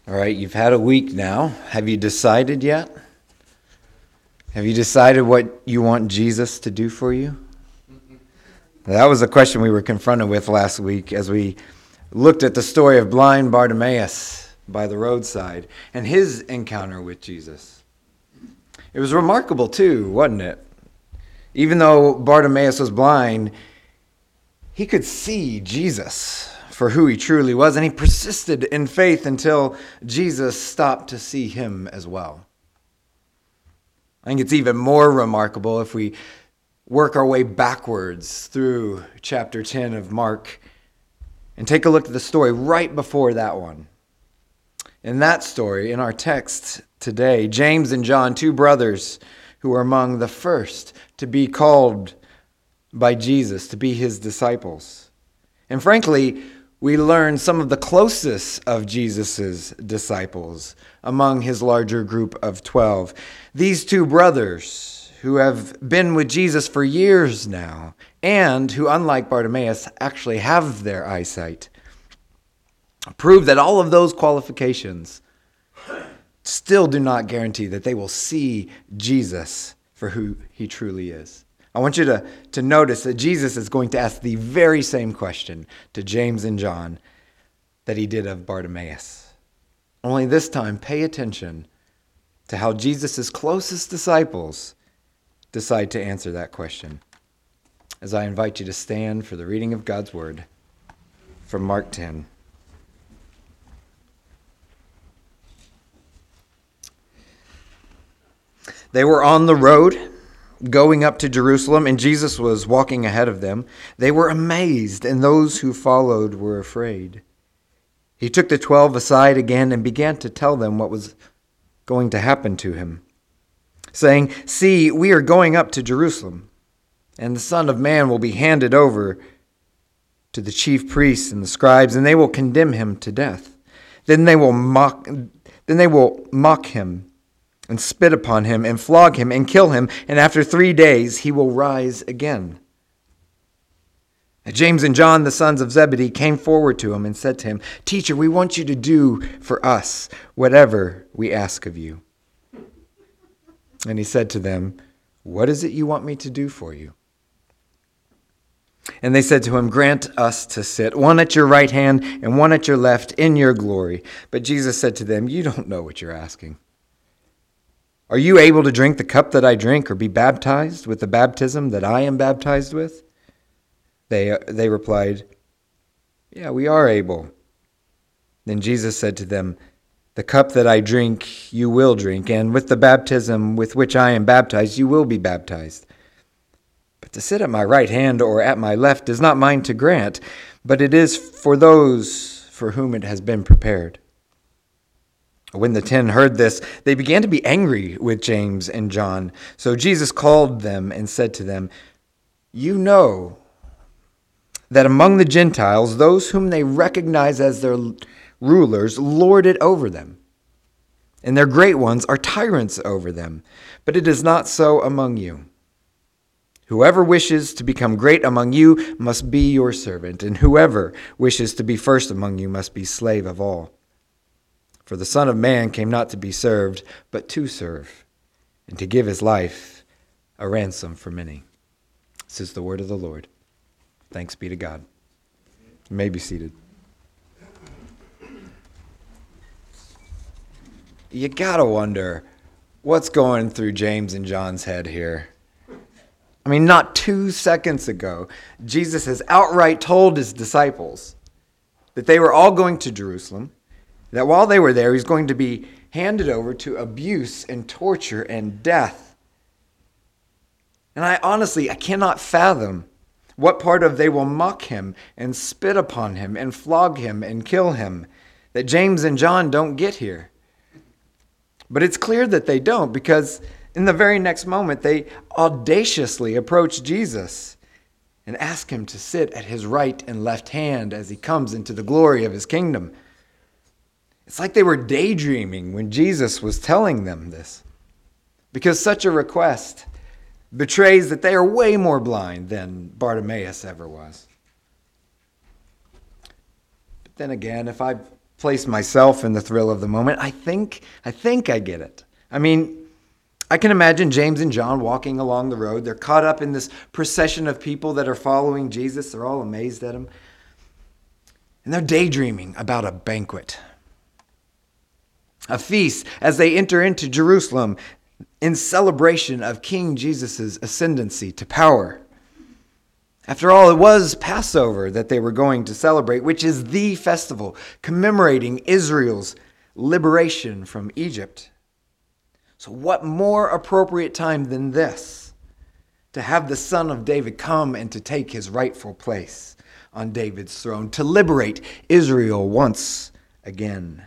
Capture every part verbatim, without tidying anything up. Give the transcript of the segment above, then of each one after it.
All right, you've had a week now. Have you decided yet? Have you decided what you want Jesus to do for you? That was a question we were confronted with last week as we looked at the story of blind Bartimaeus by the roadside and his encounter with Jesus. It was remarkable too, wasn't it? Even though Bartimaeus was blind, he could see Jesus for who he truly was, and he persisted in faith until Jesus stopped to see him as well. I think it's even more remarkable if we work our way backwards through chapter ten of Mark and take a look at the story right before that one. In that story, in our text today, James and John, two brothers who were among the first to be called by Jesus to be his disciples. And frankly, we learn some of the closest of Jesus' disciples among his larger group of twelve. These two brothers who have been with Jesus for years now and who, unlike Bartimaeus, actually have their eyesight, prove that all of those qualifications still do not guarantee that they will see Jesus for who he truly is. I want you to, to notice that Jesus is going to ask the very same question to James and John that he did of Bartimaeus. Only this time, pay attention to how Jesus' closest disciples decide to answer that question. As I invite you to stand for the reading of God's word from Mark ten. They were on the road going up to Jerusalem, and Jesus was walking ahead of them. They were amazed, and those who followed were afraid. He took the twelve aside again and began to tell them what was going to happen to him, saying, "See, we are going up to Jerusalem, and the Son of Man will be handed over to the chief priests and the scribes, and they will condemn him to death. Then they will mock, then they will mock him and spit upon him, and flog him, and kill him, and after three days he will rise again." And James and John, the sons of Zebedee, came forward to him and said to him, "Teacher, we want you to do for us whatever we ask of you." And he said to them, "What is it you want me to do for you?" And they said to him, "Grant us to sit, one at your right hand and one at your left, in your glory." But Jesus said to them, "You don't know what you're asking. Are you able to drink the cup that I drink, or be baptized with the baptism that I am baptized with?" They, they replied, "Yeah, we are able." Then Jesus said to them, "The cup that I drink you will drink, and with the baptism with which I am baptized you will be baptized. But to sit at my right hand or at my left is not mine to grant, but it is for those for whom it has been prepared." When the ten heard this, they began to be angry with James and John. So Jesus called them and said to them, "You know that among the Gentiles, those whom they recognize as their rulers lord it over them, and their great ones are tyrants over them. But it is not so among you. Whoever wishes to become great among you must be your servant, and whoever wishes to be first among you must be slave of all. For the Son of Man came not to be served, but to serve, and to give his life a ransom for many." This is the word of the Lord. Thanks be to God. You may be seated. You gotta wonder what's going through James and John's head here. I mean, not two seconds ago, Jesus has outright told his disciples that they were all going to Jerusalem, that while they were there, he's going to be handed over to abuse and torture and death. And I honestly, I cannot fathom what part of "they will mock him and spit upon him and flog him and kill him" that James and John don't get here. But it's clear that they don't, because in the very next moment, they audaciously approach Jesus and ask him to sit at his right and left hand as he comes into the glory of his kingdom. It's like they were daydreaming when Jesus was telling them this, because such a request betrays that they are way more blind than Bartimaeus ever was. But then again, if I place myself in the thrill of the moment. I think, I think I get it. I mean, I can imagine James and John walking along the road. They're caught up in this procession of people that are following Jesus. They're all amazed at him. And they're daydreaming about a banquet, a feast as they enter into Jerusalem in celebration of King Jesus' ascendancy to power. After all, it was Passover that they were going to celebrate, which is the festival commemorating Israel's liberation from Egypt. So what more appropriate time than this to have the Son of David come and to take his rightful place on David's throne, to liberate Israel once again.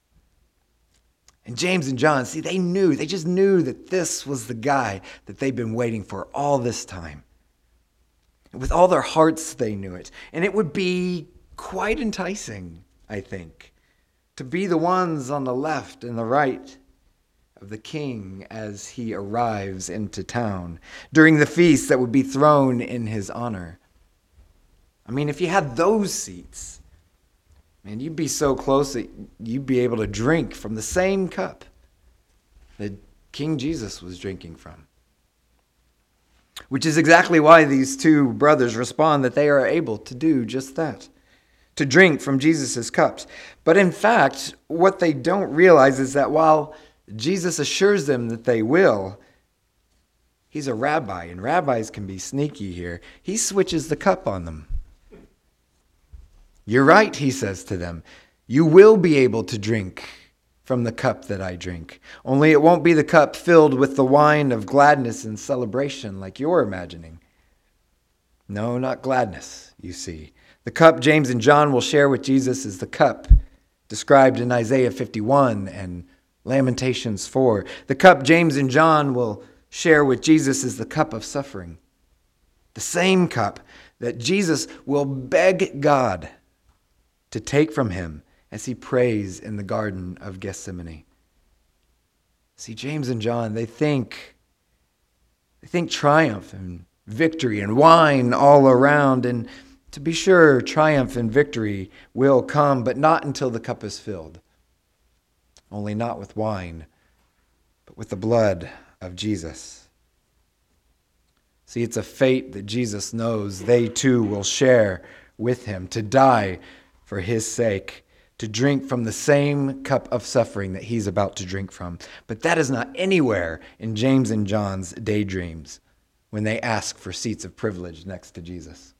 And James and John, see, they knew, they just knew that this was the guy that they'd been waiting for all this time. With all their hearts, they knew it. And it would be quite enticing, I think, to be the ones on the left and the right of the king as he arrives into town during the feast that would be thrown in his honor. I mean, if you had those seats, man, you'd be so close that you'd be able to drink from the same cup that King Jesus was drinking from. Which is exactly why these two brothers respond that they are able to do just that, to drink from Jesus' cups. But in fact, what they don't realize is that while Jesus assures them that they will, he's a rabbi, and rabbis can be sneaky here. He switches the cup on them. You're right, he says to them. You will be able to drink from the cup that I drink. Only it won't be the cup filled with the wine of gladness and celebration like you're imagining. No, not gladness, you see. The cup James and John will share with Jesus is the cup described in Isaiah fifty-one and Lamentations four. The cup James and John will share with Jesus is the cup of suffering. The same cup that Jesus will beg God to take from him as he prays in the Garden of Gethsemane. See, James and John, they think, they think triumph and victory and wine all around. And to be sure, triumph and victory will come, but not until the cup is filled. Only not with wine, but with the blood of Jesus. See, it's a fate that Jesus knows they too will share with him, to die for his sake, to drink from the same cup of suffering that he's about to drink from. But that is not anywhere in James and John's daydreams when they ask for seats of privilege next to Jesus.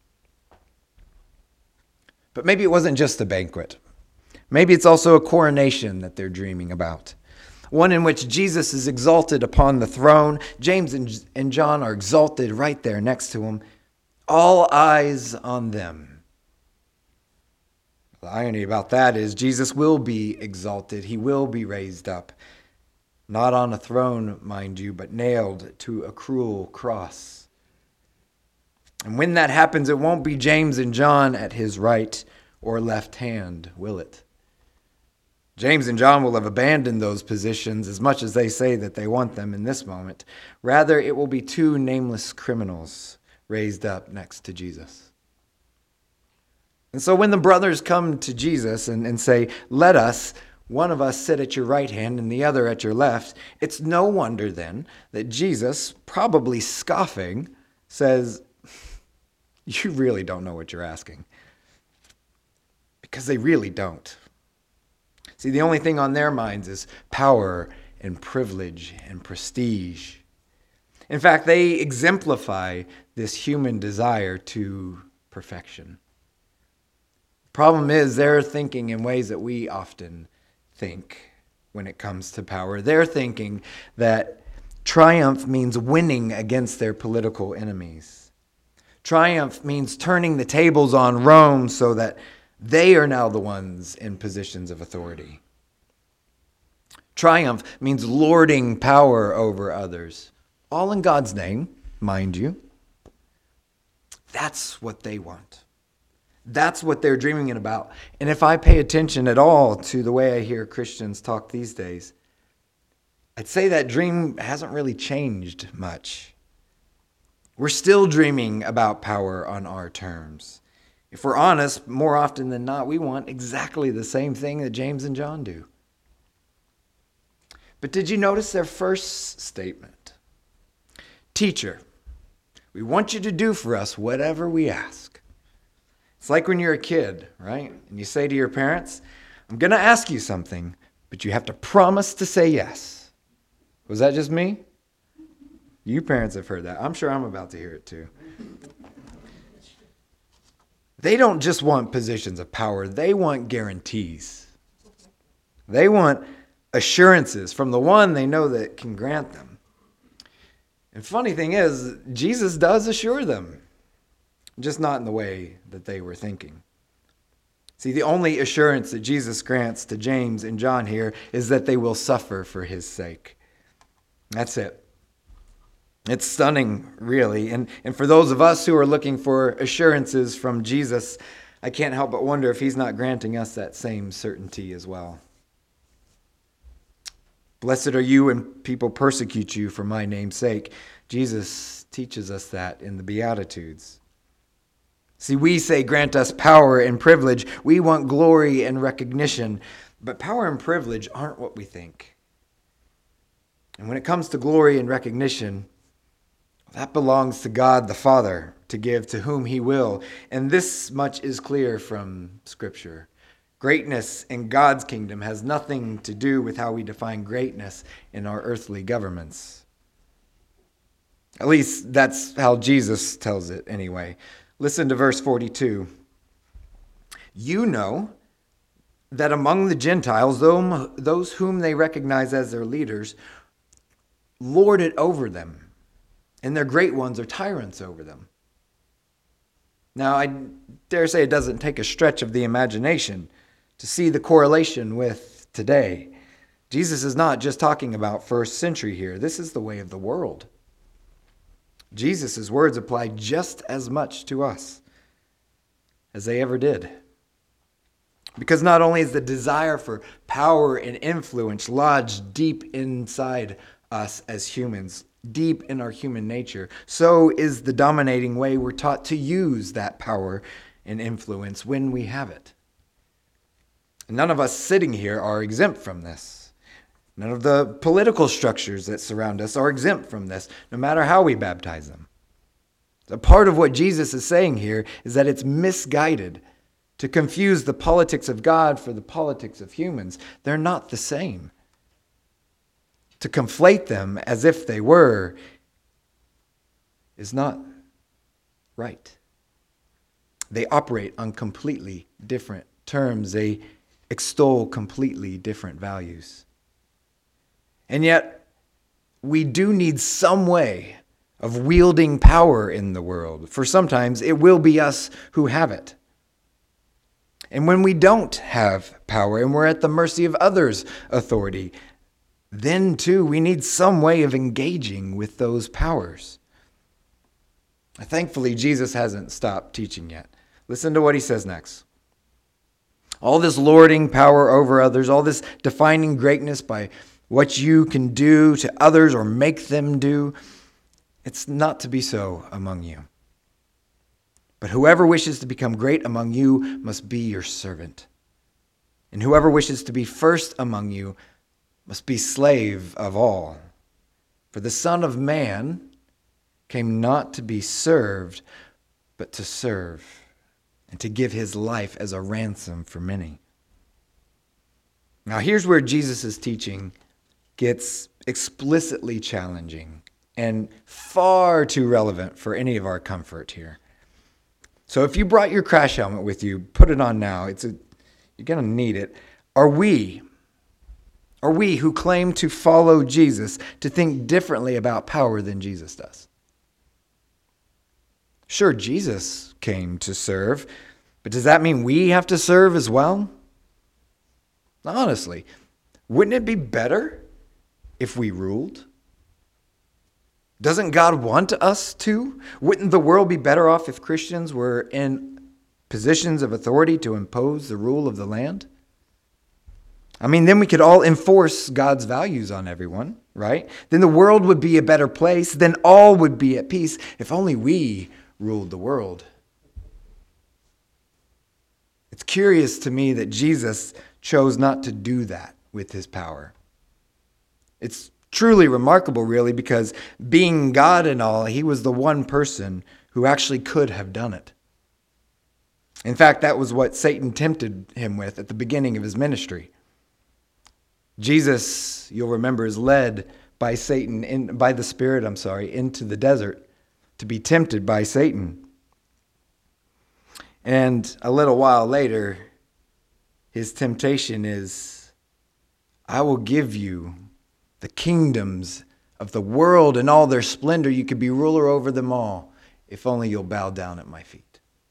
But maybe it wasn't just a banquet. Maybe it's also a coronation that they're dreaming about. One in which Jesus is exalted upon the throne. James and John are exalted right there next to him. All eyes on them. The irony about that is Jesus will be exalted. He will be raised up. Not on a throne, mind you, but nailed to a cruel cross. And when that happens, it won't be James and John at his right or left hand, will it? James and John will have abandoned those positions as much as they say that they want them in this moment. Rather, it will be two nameless criminals raised up next to Jesus. And so when the brothers come to Jesus and, and say, let us, one of us sit at your right hand and the other at your left, it's no wonder then that Jesus, probably scoffing, says, you really don't know what you're asking. Because they really don't. See, the only thing on their minds is power and privilege and prestige. In fact, they exemplify this human desire to perfection. Problem is, they're thinking in ways that we often think when it comes to power. They're thinking that triumph means winning against their political enemies. Triumph means turning the tables on Rome so that they are now the ones in positions of authority. Triumph means lording power over others, all in God's name, mind you. That's what they want. That's what they're dreaming about. And if I pay attention at all to the way I hear Christians talk these days, I'd say that dream hasn't really changed much. We're still dreaming about power on our terms. If we're honest, more often than not, we want exactly the same thing that James and John do. But did you notice their first statement? Teacher, we want you to do for us whatever we ask. It's like when you're a kid, right? And you say to your parents, I'm going to ask you something, but you have to promise to say yes. Was that just me? You parents have heard that. I'm sure I'm about to hear it too. They don't just want positions of power. They want guarantees. They want assurances from the one they know that can grant them. And funny thing is, Jesus does assure them, just not in the way that they were thinking. See, the only assurance that Jesus grants to James and John here is that they will suffer for his sake. That's it. It's stunning, really. And, and for those of us who are looking for assurances from Jesus, I can't help but wonder if he's not granting us that same certainty as well. Blessed are you when people persecute you for my name's sake. Jesus teaches us that in the Beatitudes. See, we say, grant us power and privilege. We want glory and recognition. But power and privilege aren't what we think. And when it comes to glory and recognition, that belongs to God the Father to give to whom he will. And this much is clear from Scripture. Greatness in God's kingdom has nothing to do with how we define greatness in our earthly governments. At least that's how Jesus tells it anyway. Listen to verse forty-two. You know that among the Gentiles, those whom they recognize as their leaders, lord it over them, and their great ones are tyrants over them. Now, I dare say it doesn't take a stretch of the imagination to see the correlation with today. Jesus is not just talking about first century here. This is the way of the world. Jesus' words apply just as much to us as they ever did. Because not only is the desire for power and influence lodged deep inside us as humans, deep in our human nature, so is the dominating way we're taught to use that power and influence when we have it. None of us sitting here are exempt from this. None of the political structures that surround us are exempt from this, no matter how we baptize them. A part of what Jesus is saying here is that it's misguided to confuse the politics of God for the politics of humans. They're not the same. To conflate them as if they were is not right. They operate on completely different terms. They extol completely different values. And yet, we do need some way of wielding power in the world, for sometimes it will be us who have it. And when we don't have power and we're at the mercy of others' authority, then too we need some way of engaging with those powers. Thankfully, Jesus hasn't stopped teaching yet. Listen to what he says next. All this lording power over others, all this defining greatness by what you can do to others or make them do, it's not to be so among you. But whoever wishes to become great among you must be your servant. And whoever wishes to be first among you must be slave of all. For the Son of Man came not to be served, but to serve, and to give his life as a ransom for many. Now here's where Jesus' teaching gets explicitly challenging and far too relevant for any of our comfort here. So if you brought your crash helmet with you, put it on now. It's a, you're going to need it. Are we, are we who claim to follow Jesus to think differently about power than Jesus does? Sure, Jesus came to serve, but does that mean we have to serve as well? Honestly, wouldn't it be better if we ruled? Doesn't God want us to? Wouldn't the world be better off if Christians were in positions of authority to impose the rule of the land? I mean, then we could all enforce God's values on everyone, right? Then the world would be a better place. Then all would be at peace if only we ruled the world. curious to me that Jesus chose not to do that with his power. It's truly remarkable, really, because being God and all, he was the one person who actually could have done it. In fact, that was what Satan tempted him with at the beginning of his ministry. Jesus, you'll remember, is led by Satan, in, by the Spirit, I'm sorry, into the desert to be tempted by Satan. And a little while later, his temptation is, I will give you the kingdoms of the world and all their splendor. You could be ruler over them all if only you'll bow down at my feet.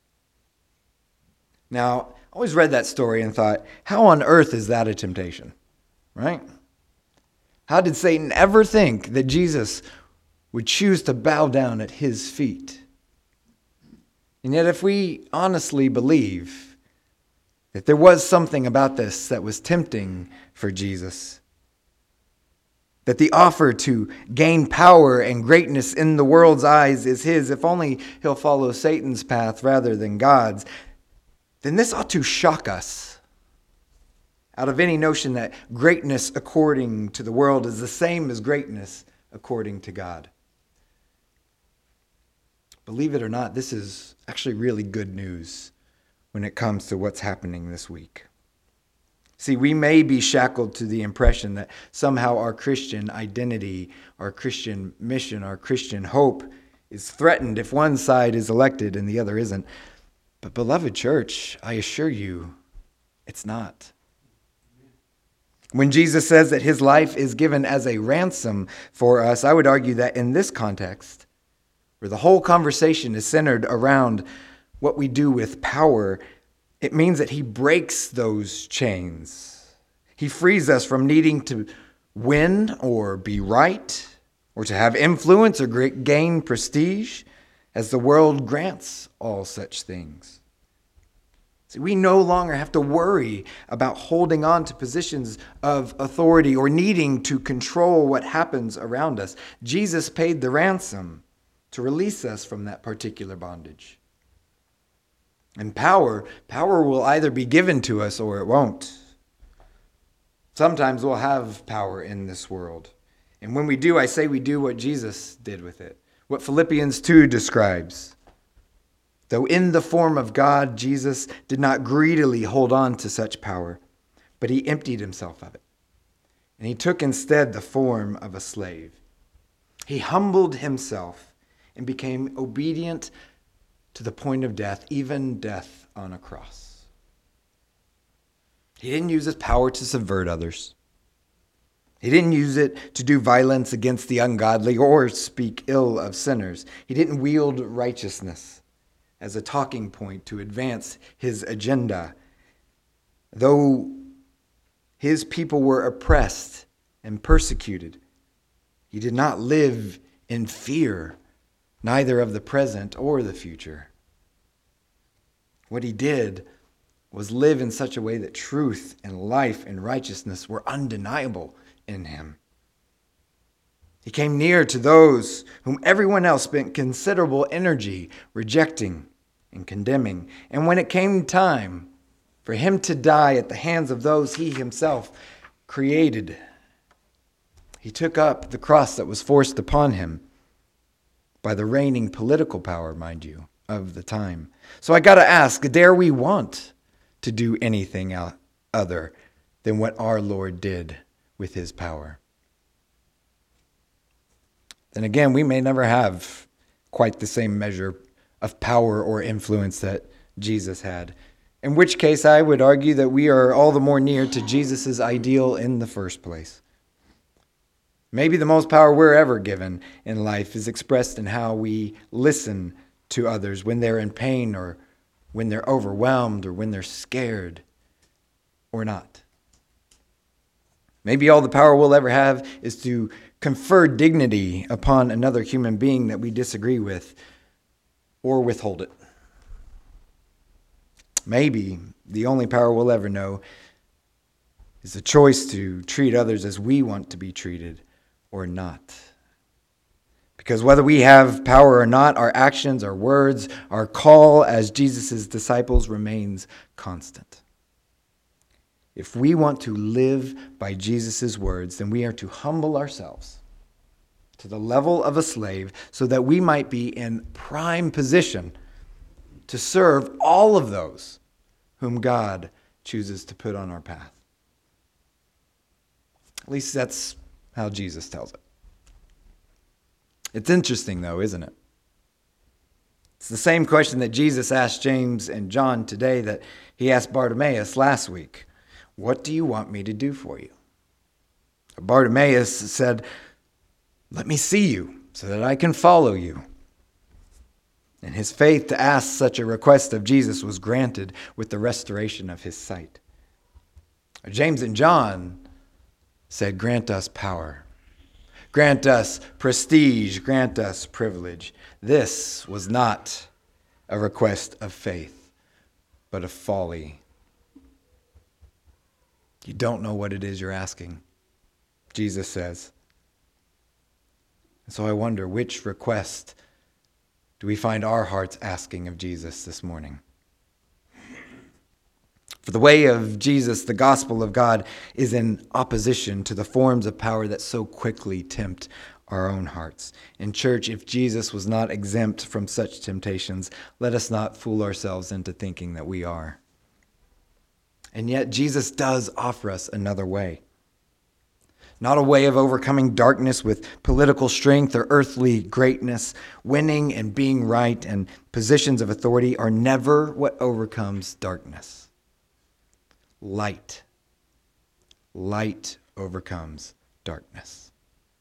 Now, I always read that story and thought, how on earth is that a temptation? Right? How did Satan ever think that Jesus would choose to bow down at his feet? And yet, if we honestly believe that there was something about this that was tempting for Jesus, that the offer to gain power and greatness in the world's eyes is his, if only he'll follow Satan's path rather than God's, then this ought to shock us out of any notion that greatness according to the world is the same as greatness according to God. Believe it or not, this is actually really good news when it comes to what's happening this week. See, we may be shackled to the impression that somehow our Christian identity, our Christian mission, our Christian hope is threatened if one side is elected and the other isn't. But beloved church, I assure you, it's not. When Jesus says that his life is given as a ransom for us, I would argue that in this context, where the whole conversation is centered around what we do with power, it means that he breaks those chains. He frees us from needing to win or be right, or to have influence or gain prestige, as the world grants all such things. See, we no longer have to worry about holding on to positions of authority or needing to control what happens around us. Jesus paid the ransom to release us from that particular bondage. And power, power will either be given to us or it won't. Sometimes we'll have power in this world. And when we do, I say we do what Jesus did with it. What Philippians two describes. Though in the form of God, Jesus did not greedily hold on to such power, but he emptied himself of it. And he took instead the form of a slave. He humbled himself and became obedient to the point of death, even death on a cross. He didn't use his power to subvert others. He didn't use it to do violence against the ungodly or speak ill of sinners. He didn't wield righteousness as a talking point to advance his agenda. Though his people were oppressed and persecuted, he did not live in fear, neither of the present or the future. What he did was live in such a way that truth and life and righteousness were undeniable in him. He came near to those whom everyone else spent considerable energy rejecting and condemning. And when it came time for him to die at the hands of those he himself created, he took up the cross that was forced upon him by the reigning political power, mind you, of the time. So I got to ask, dare we want to do anything other than what our Lord did with his power? Then again, we may never have quite the same measure of power or influence that Jesus had, in which case I would argue that we are all the more near to Jesus' ideal in the first place. Maybe the most power we're ever given in life is expressed in how we listen to others when they're in pain or when they're overwhelmed or when they're scared or not. Maybe all the power we'll ever have is to confer dignity upon another human being that we disagree with or withhold it. Maybe the only power we'll ever know is the choice to treat others as we want to be treated or not. Because whether we have power or not, our actions, our words, our call as Jesus' disciples remains constant. If we want to live by Jesus' words, then we are to humble ourselves to the level of a slave so that we might be in prime position to serve all of those whom God chooses to put on our path. At least that's how Jesus tells it. It's interesting, though, isn't it? It's the same question that Jesus asked James and John today that he asked Bartimaeus last week. What do you want me to do for you? Bartimaeus said, let me see you so that I can follow you. And his faith to ask such a request of Jesus was granted with the restoration of his sight. James and John said, grant us power. Grant us prestige. Grant us privilege. This was not a request of faith, but of folly. You don't know what it is you're asking, Jesus says. And so I wonder, which request do we find our hearts asking of Jesus this morning? For the way of Jesus, the gospel of God, is in opposition to the forms of power that so quickly tempt our own hearts. In church, if Jesus was not exempt from such temptations, let us not fool ourselves into thinking that we are. And yet Jesus does offer us another way. Not a way of overcoming darkness with political strength or earthly greatness. Winning and being right and positions of authority are never what overcomes darkness. Light. Light overcomes darkness.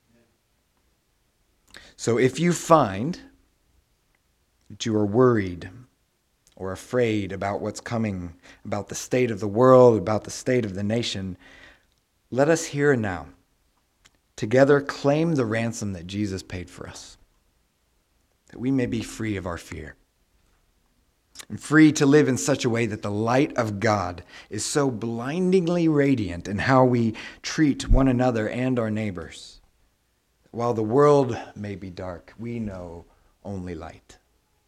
So if you find that you are worried or afraid about what's coming, about the state of the world, about the state of the nation, let us here and now together claim the ransom that Jesus paid for us, that we may be free of our fear and free to live in such a way that the light of God is so blindingly radiant in how we treat one another and our neighbors. While the world may be dark, we know only light.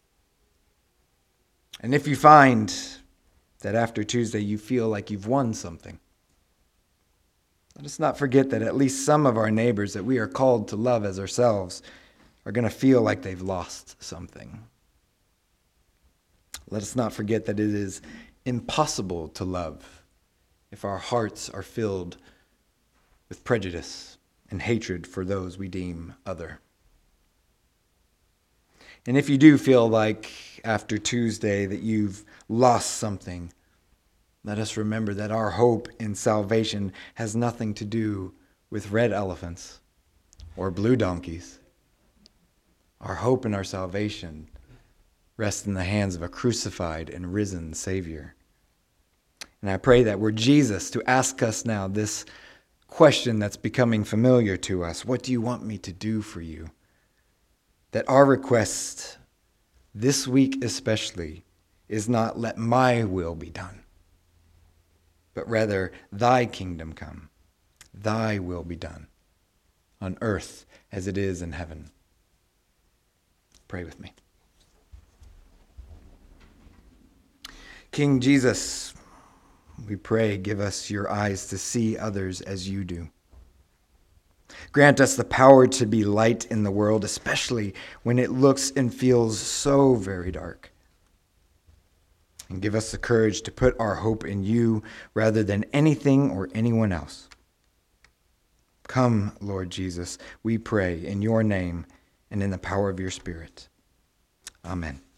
And if you find that after Tuesday you feel like you've won something, let us not forget that at least some of our neighbors that we are called to love as ourselves are going to feel like they've lost something. Let us not forget that it is impossible to love if our hearts are filled with prejudice and hatred for those we deem other. And if you do feel like after Tuesday that you've lost something, let us remember that our hope in salvation has nothing to do with red elephants or blue donkeys. Our hope in our salvation rests in the hands of a crucified and risen Savior. And I pray that were Jesus to ask us now this question that's becoming familiar to us, what do you want me to do for you? That our request this week especially is not let my will be done, but rather thy kingdom come, thy will be done on earth as it is in heaven. Pray with me. King Jesus, we pray, give us your eyes to see others as you do. Grant us the power to be light in the world, especially when it looks and feels so very dark. And give us the courage to put our hope in you rather than anything or anyone else. Come, Lord Jesus, we pray in your name and in the power of your Spirit. Amen.